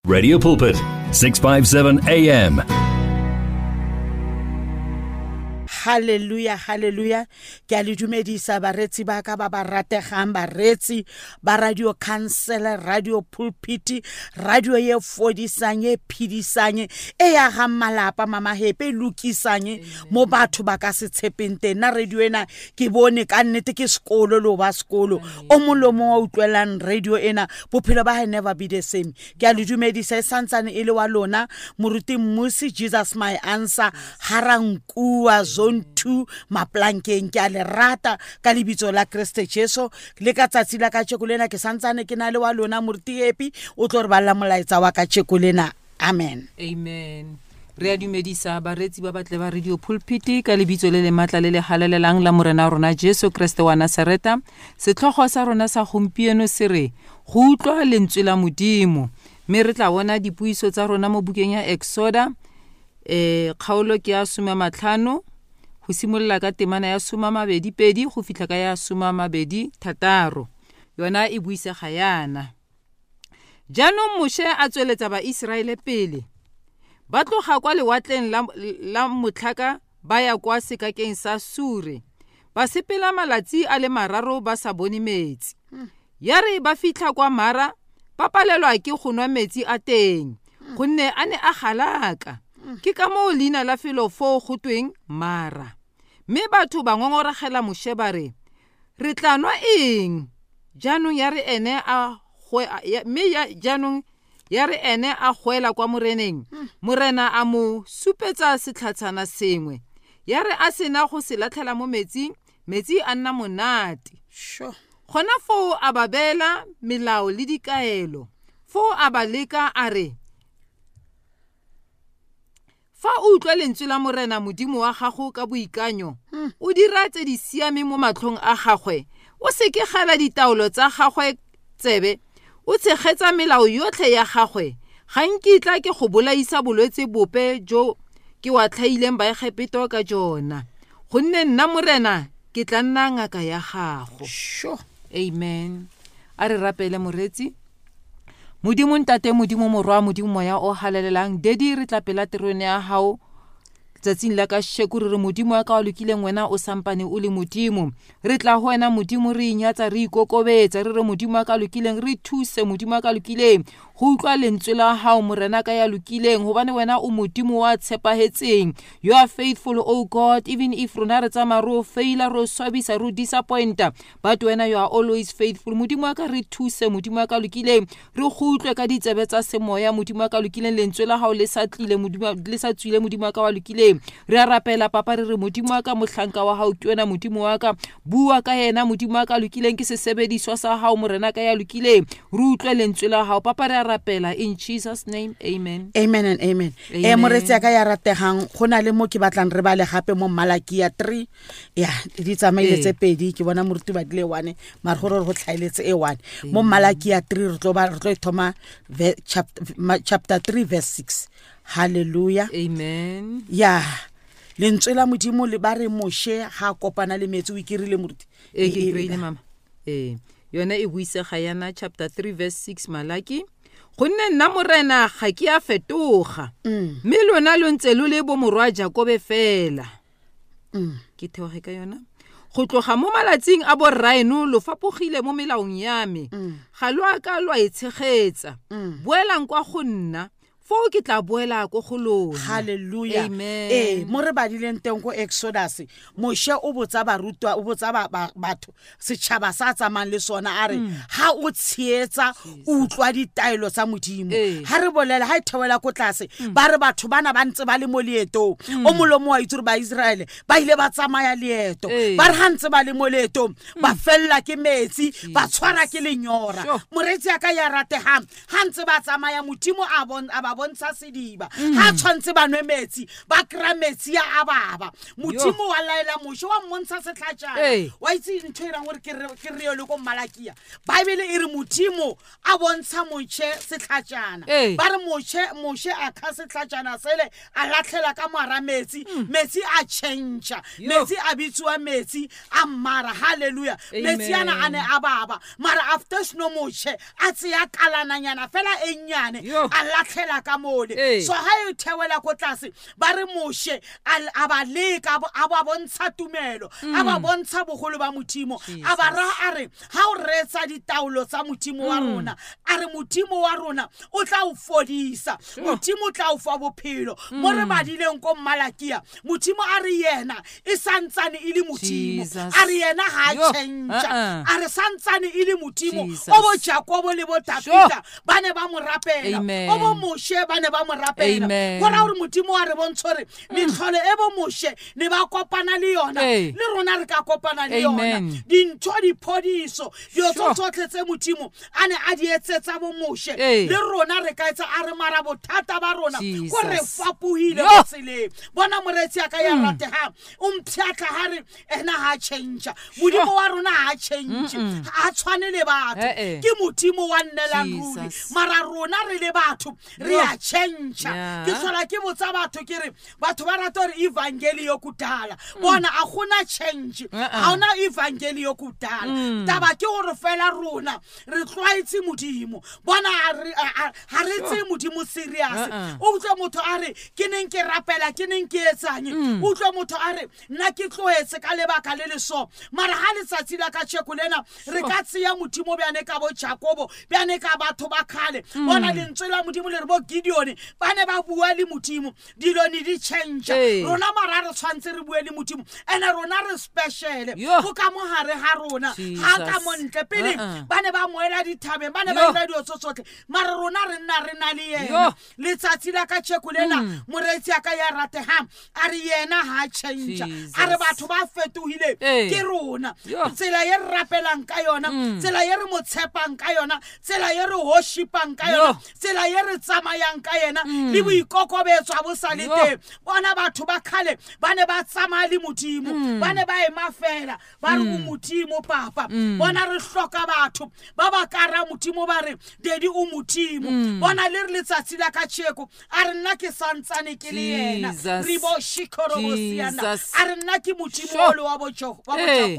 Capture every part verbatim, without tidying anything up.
Radio Pulpit, six fifty-seven A M. Hallelujah, hallelujah. Ke a le dumedisa baretsi ba ka ba ba rategang baretsi ba radio council, radio pulpit, radio ye fodisang e phidisang e ya ga malapa mama hepe lukisang mo batho ba ka se tshepeng teng na radio ena ke bone ka nnete ke sekolo lo ba sekolo o molomo wa utlelang radio ena bophelo ba ha never be the same. Ke a le dumedisa santsane e le wa lona moruti Mmusi Jesus my answer harankuwa zone two maplankeng. Ke a le rata ka lebitso la Kriste Jesu le ka tsatsi la ka tšekolena ke santsane ke na le wa lona moruti epi o tlo re balla molaetsa wa ka tšekolena. Amen, amen. Re a dumedisa baretsi ba batle ba radio pulpit ka lebitso le le matla le le halalelang la morena rona Jesu Kriste wa Nazareta. Setlhogo sa rona sa gompieno se re go utlwa lentswe la Modimo, mme re tla bona dipuiso tsa rona mo bukeng ya Exoda eh kgaolo ke ya soma matlhano go simolola ka temana ya soma mabedi pedi go fitla ka ya soma mabedi thataro. Yona e buisega yana: jaanong Moshe a tsweletsa ba Israele pele ba tloga kwa lewatleng la, la motlhaka ba ya kwa sekakeng sa Sure, ba sepela malatsi a le mararo ba sa bone metsi. Ya re ba fitla kwa Mara ba palelwa ke go nwa metsi a teng gonne a ne a galaka. Ke ka moo leina la felo fo go tweng Mara. Mme batho ba ngongoragela Moshe ba re, re tla nwa eng? Jaanong ya re ene a mme ya jaanong ya re ene a goela kwa moreneng. Morena a mo supetsa setlhatshana sengwe. Ya re a sena go se latlhela mo metsing, metsi a nna monate. Sure. Gona fo a babela melao le dikaelo. Fo a ba leka a re, fa o utlwa lentswe la morena Modimo wa gago ka boikanyo, o dira tse di siame mo matlhong a gagwe, o se ke gala ditaolo tsa gagwe tsebe, o tshegetsa melao yotlhe ya gagwe, ga nkitla ke go bolaisa bolwetse bope jo ke wa tlhaileng baegepeto ka jona, gonne nna morena ke tla nna ngaka ya gago. Sure. Amen. A re rapele moretsi. Modimo ntate, Modimo morwa, Modimo moya o halalelang, dedi re tla pela tirone ya hao tsatsing la ka shekuru re Modimo wa ka wa lokileng wena o sampane o le Modimo. Re tla ho wena Modimo re inyatsa re ikokobetsa re re Modimo wa ka lokileng re thuse Modimo wa ka lokileng go utlwa lentswe la hao morena ka ya lokileng hobane wena o Modimo wa tshepahetseng. You are faithful, oh God, even if rona re tsamaya ro faila ro swabisa ro disappointa, but wena you are always faithful. Modimo wa ka re thuse Modimo wa ka lokileng re go utlwe ka ditsebe tsa semoya Modimo wa ka lokileng lentswe la hao le sa tlile Modimo le sa tswile Modimo wa ka wa lokileng. Re a rapela papa re re Modimo wa ka mohlanka wa hao ke wena Modimo wa ka, bua ka yena Modimo wa ka lokileng ke sesebediswa sa hao morena ka ya lokileng re utlwe lentswe la hao papa re a rapela in Jesus name, amen, amen and amen, amen. E moretsi ya ka ya rategang gona le mo ke batlang re bale gape mo Malakia three ya di tsamaile tse pedi ke bona moruti ba dile one mara gore go tlhaeletse e one mo Malakia three re tlo ba re tlo thoma chapter three verse six. Hallelujah, amen. Ya lentswe la Modimo le ba re Moshe ha kopana le metsi o ikirile moruti e ke kreile mama eh yona e buisega yana chapter three verse six. Malaki gonne nna morena ga ke a fetoga mme lona lo ntse lo le bo morwa Jakobe fela. Ke theoge ka yona go tloga mo malatsing a bo Raino lo fapogile mo melaong ya me, ga lo aka lo e tshegetsa, boelang kwa go nna fo ke tla boela go go lona. Hallelujah, amen. Eh mo re badileng teng go Exodus Moshe o botsa barutwa o botsa batho setšhaba sa tsamang le sona a re ha o tsheetsa utlwa ditaelo tsa Modimo. Ha re bolela ha ithewela ko tlase ba re batho bana ba ntse ba le mo leetong o molomo wa itse ba Israele ba ile ba tsamaya leeto ba re ha ntse ba le mo leetong ba fella ke metsi ba tshwara ke lenyora. Moretsi ya ka ya ratehang ha ntse ba tsamaya Modimo a bon a ba ba bontsha sediba ha tshwantse ba nwe metsi ba kra metsi ya ababa modimo wa laela moshe wa mmontsha setlhatjana wa itse ntho e rang gore ke re le go Malakia Bible e re modimo a bontsha moshe setlhatjana ba re moshe moshe a kha setlhatjana sele a latlhela ka mara metsi metsi a change metsi a bitswa metsi a mara hallelujah metsi ana ane ababa mara after sno moshe a tseya kalananyana fela enyane a latlhela ka mole so ha e thewela ko tlase ba re moshe a ba leka a ba bontsha tumelo a ba bontsha bogolo ba modimo a ba ra a re ha o retsa ditaulo tsa modimo wa rona a re modimo wa rona o tla o fodisa modimo tla o fa bophelo mo re badileng ko Malakia modimo a re yena e santsane ile modimo a re yena ha change a re santsane ile modimo o bo Jacob le bo David ba ne ba mo rapela o bo Moshe ba ne ba mo rapela gora re modimo a re bontshore metlhole e bo Moshe ne ba kopana le yona le rona re ka kopana le yona dintho di phodiso yo tsotlhe tse modimo ane a di etsetsa bo Moshe le rona re ka etsa a re mara bothata ba rona go re fapuhile go tsele bona moretsi aka ya rate ha o mphiatla ha re ena ha change modimo wa rona ha change a tshwane le batho ke modimo wa nnela ruri mara rona re le batho re a change ke tsola ke botsa batho ke re batho ba rata re evangeli yo kudala bona a gona change ha ona evangeli yo kudala taba ke gore fela rona re tlwaetse modimo bona ha re tse modimo serious o utlwa motho a re ke neng ke rapela ke neng ke etsang o utlwa motho a re nna ke tloetse ka lebaka le le so mara ha letsatsi la ka tsheko lena re ka tseya modimo bjane ka bo Jacob bjane ka batho ba khale bona lentswe la modimo le re bo Gideon ba ne ba bua le modimo dilo ni di change rona mara re tshwantse re bue le modimo ena rona re special go ka mo hare ha rona ha ka mo ntle pele ba ne ba moela dithabeng ba ne ba ira dio tsotsotle mara rona re nna re na le yena letsatsi la ka tsheko lena moretsi aka ya rate ha a re yena ha change a re batho ba fetohile ke rona tsela ye rapelang ka yona tsela ye re mo tshepang ka yona tsela ye re worshipang ka yona tsela ye re tsamayang ka yena le boikokobetswa bo salete bona batho ba khale ba ne ba tsamaya le modimo ba ne ba ema fela ba re go modimo papa bona re hloka batho ba ba kara modimo ba re dedi o modimo bona le re letsatsi la ka tsheko a re nna ke santsane ke le yena re bo shikoro bo siana a re nna ke modimo le wa bo Jacob a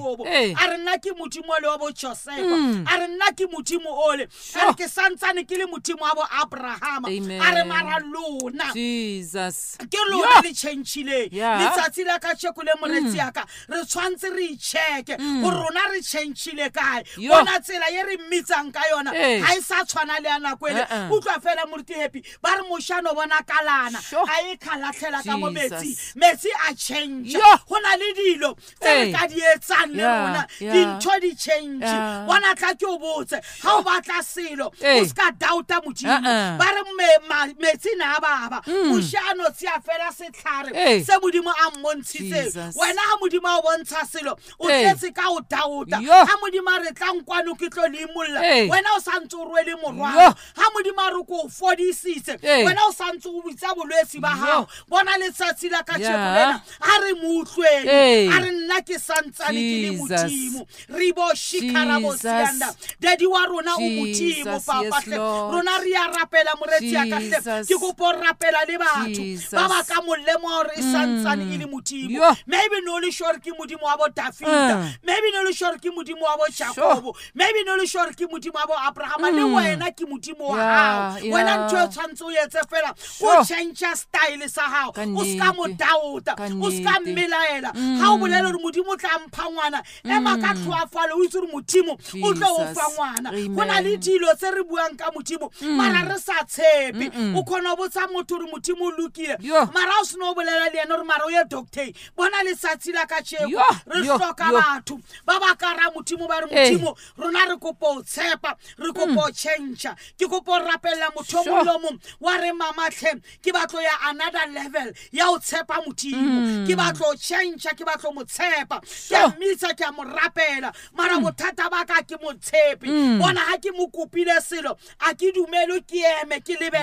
re nna ke modimo le wa bo Joseph a re nna ke modimo ole a re ke santsane ke le modimo wa bo Abraham a re mara lona Jesus ke lona le changeile letsatsi la ka tsheko le moretsi aka re tshwantse re check go rona re changeile kae bona tsela ye re mmitsang ka yona ha e sa tshwana le ana kwele utlwa fela moruti happy ba re moshano bona kalana a e khalatlhela ka mo metsi metsi a change gona le dilo tse ka di etsang le rona dintho di change bona tla ke o botse ha o batla selo o ska doubta modimo ba re metsi na baba moshano tsia fela setlhare se modimo a mmontshitse wena ha modimo a bontsha selo o tletse ka o doubta ha modimo re tlang kwano ke tlo le molla wena o santse o rwele morwalo ha modimo re ko fodisitse wena o santse o bitsa bolwetsi ba hao bona letsatsi la ka tsheko a re mutlwele a re nna ke santsane ke le modimo re bo shikara bo sianda dedi wa rona o modimo papa rona re ya rapela moretsi ya ka hle ke go po rapela le batho ba ba ka molemo re santsane e le modimo maybe no le sure ke modimo wa bo David maybe no le sure ke modimo wa bo Jacob maybe no le sure ke modimo wa bo Abraham le wena ke modimo wa hao wena ntse tshwantse o etse fela o change style sa hao o ska mo dauta o ska mmelaela ha o bolela re modimo tla mpha ngwana e maka tlwa fale o itse re modimo o tla o fa ngwana gona le dilo tse re buang ka modimo mara re sa tshepe o khona botsa motho re modimo lokile mara o sno bolela le ena re mara o ye doctor bona le satsi la ka tsheko re hloka batho ba ba kara modimo ba re modimo rona re kopo tshepa re kopo change ke kopo rapella motho mo lomo wa re mama tlhe ke batlo ya another level ya o tshepa modimo ke batlo change ke batlo mo tshepa ke mitsa ke mo rapela mara bothata ba ka ke mo tshepe bona ha ke mo kopile selo a ke dumelo ke eme ke lebele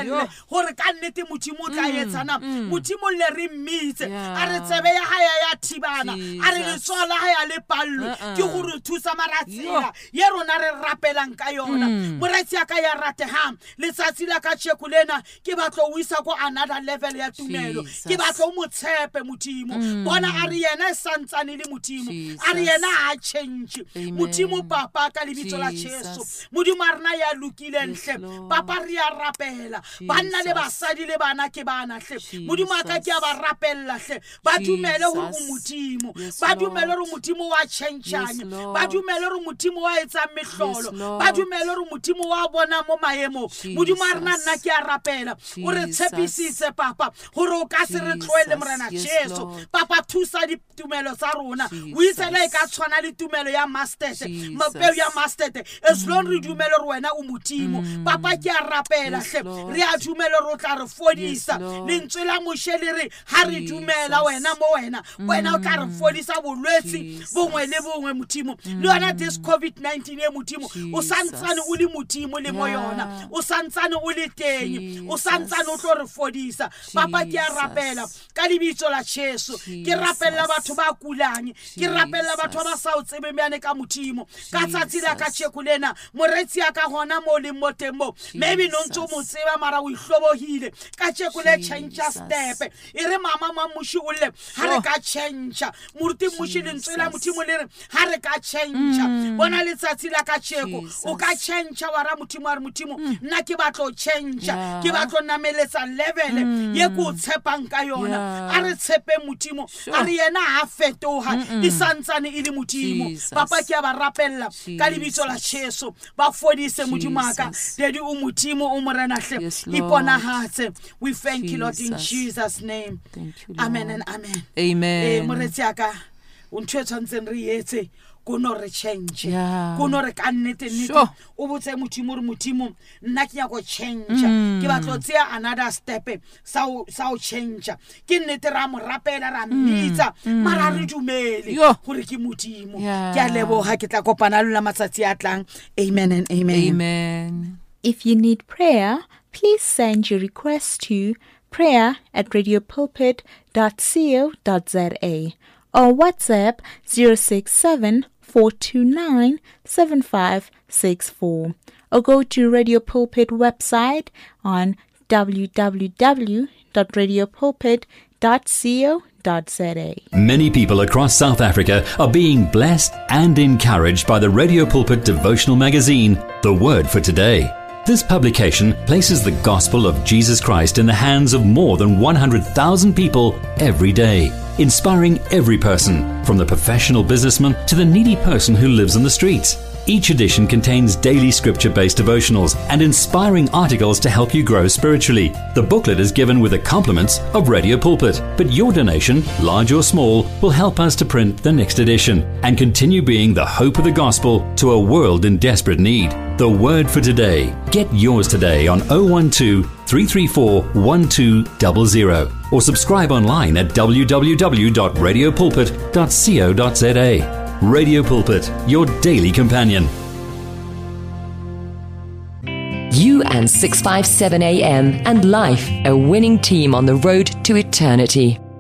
lebelle gore ka nnete modimo o tla etsana modimo le re mmitse a re tsebe ya haya ya thibana a re letsoho la haya le pallo ke gore thusa maratsela ye rona re rapelang ka yona moretsi ya ka ya ratehang letsatsi la ka tsheko lena ke batlo o isa go another level ya tumelo ke batlo o motshepe modimo bona a re yena e santsane le modimo a re yena a change modimo papa ka lebitso la Jesu modimo a rena ya lokile ntle papa re ya rapela banna le basadi le bana ke bana hle modimo a ka ke a ba rapella hle ba dumele hore o modimo ba dumele hore modimo wa changeanye ba dumele hore modimo wa etsa mehlolo ba dumele hore modimo wa bona mo maemo modimo a rena nna ke a rapela o re tshepisitse papa hore o ka se re tloele morena Jesu papa thusa ditumelo tsa rona o itse le ka tshwana le tumelo ya mustard mapeo ya mustard as long re dumele hore wena o modimo papa ke a rapela hle re a dumele hore o tla re fodisa le ntswe la moshele re ha re dumela wena mo wena wena o tla re fodisa bolwetsi bongwe le bongwe modimo le yona this covid nineteen e modimo o santsane o le modimo le mo yona o santsane o le teng o santsane o tlo re fodisa papa ke a rapela ka lebitso la Jesu ke rapela batho ba kulang ke rapela batho ba sa o tsebe meane ka modimo ka tsatsi la ka tsheko lena moretsi ya ka gona mo le motemo maybe no ntse mo tseba mara o ihlobohile ka tsheko le change step e re mama mamushi o le ha re ka change muruti mushi le ntswela modimo le re ha re ka change bona le tsatsi la ka tsheko o ka change wa ra modimo a re modimo nna ke batlo change ke batlo nameletsa level ye go tshepang ka yona a re tshepe modimo a re yena ha fetoha e santsane e le modimo papa ke a ba rapella ka lebitso la Jesu ba fodise modimo aka dedi o modimo o morena hle ipona hatse we thank you Lord in Jesus name amen and amen amen eh moretsi aka o ntwe tshwantseng re yetse kono re change kono re ka nnete nnete o botse modimo re modimo nna ke ya go change ke batlo tsia another step sa sa o change ke nnete ra mo rapela ra mmitsa mara re dumele gore ke modimo ke a leboga ke tla kopana le la matsatsi a tlang amen and amen amen. If you need prayer, please send your request to prayer at radio pulpit dot co dot za or WhatsApp zero six seven four two nine seven five six four, or go to Radio Pulpit website on w w w dot radio pulpit dot co dot za. Many people across South Africa are being blessed and encouraged by the Radio Pulpit devotional magazine, The Word for Today. This publication places the gospel of Jesus Christ in the hands of more than one hundred thousand people every day, inspiring every person, from the professional businessman to the needy person who lives on the streets. Each edition contains daily scripture-based devotionals and inspiring articles to help you grow spiritually. The booklet is given with the compliments of Radio Pulpit, but your donation, large or small, will help us to print the next edition and continue being the hope of the gospel to a world in desperate need. The Word for Today. Get yours today on oh one two, three three four, one two zero zero or subscribe online at w w w dot radio pulpit dot co dot za. Radio Pulpit, your daily companion. You and six fifty-seven A M and Life, a winning team on the road to eternity.